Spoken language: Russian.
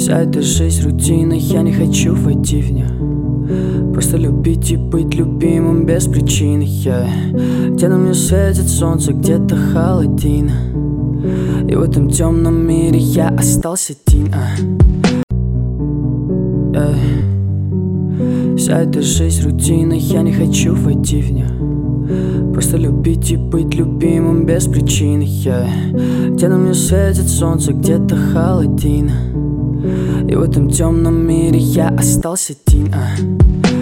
Вся эта жизнь рутина, я не хочу войти в нее. Просто любить и быть любимым без причины. Где на мне светит солнце, где-то холодина, и в этом темном мире я остался один. Вся эта жизнь рутина, я не хочу войти в нее. Просто любить и быть любимым без причины. Где на мне светит солнце, где-то холодина, и в этом темном мире я остался один.